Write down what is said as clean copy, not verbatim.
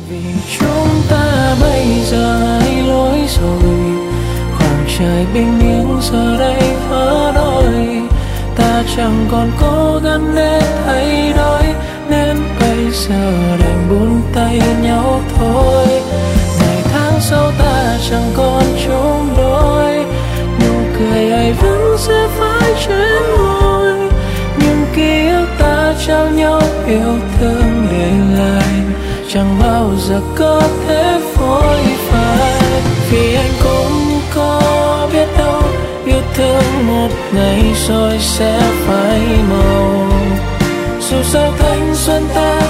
Vì chúng ta bây giờ hai lối rồi, khoảng trời bình yên giờ đây vỡ đôi. Ta chẳng còn cố gắng để thay đổi, nên bây giờ đành buông tay nhau thôi. Ngày tháng sau ta chẳng còn chung đôi, nụ cười ấy vẫn sẽ phải trên môi. Nhưng ký ức ta trao nhau yêu thương để lại chẳng bao giờ có thể phôi phai. Vì anh cũng có biết đâu yêu thương một ngày rồi sẽ phai màu. Dù sao thanh xuân ta